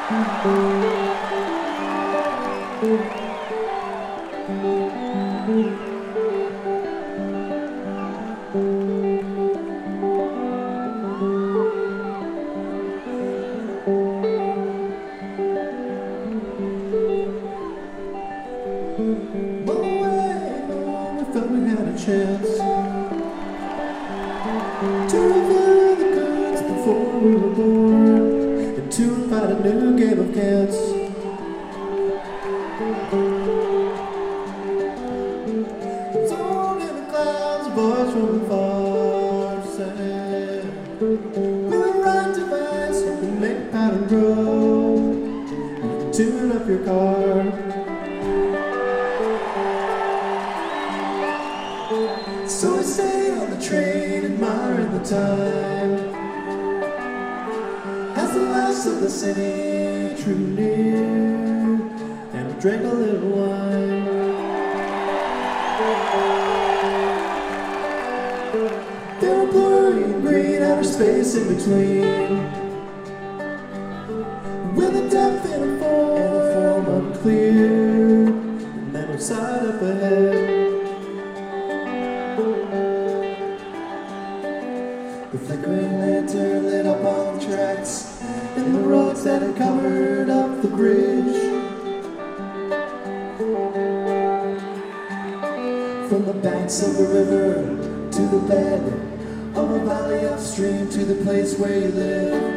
Thought we had a chance to reveal the goods before we were born, and to fight a new game of cats. It's on in the clouds, a voice from afar said, with the right device, you can make a pattern grow, you can tune up your car. So I stay on the train, admiring the time, as the last of the city drew near, and I drank a little wine. There were blurry and green outer space in between, with a depth in a form unclear, and then a side up ahead. The flickering lantern lit up all the tracks and the rocks that had covered up the bridge. From the banks of the river to the bed of a valley upstream to the place where you live.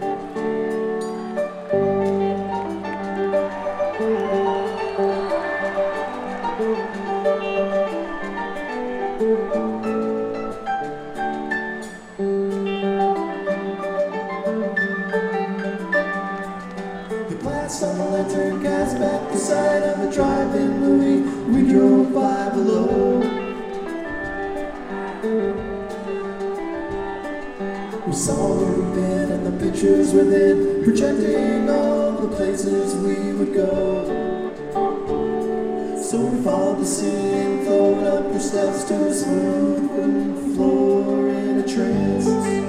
The blast on the lantern cast back the side of a drive-in movie we drove by below. We saw where we'd been and the pictures within, projecting all the places we would go. So we followed the scene, flowed up the steps to a smooth wooden floor in a trance.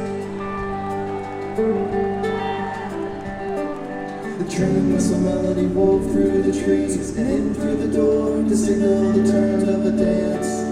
The train whistle melody wove through the trees and in through the door to signal the turn of a dance.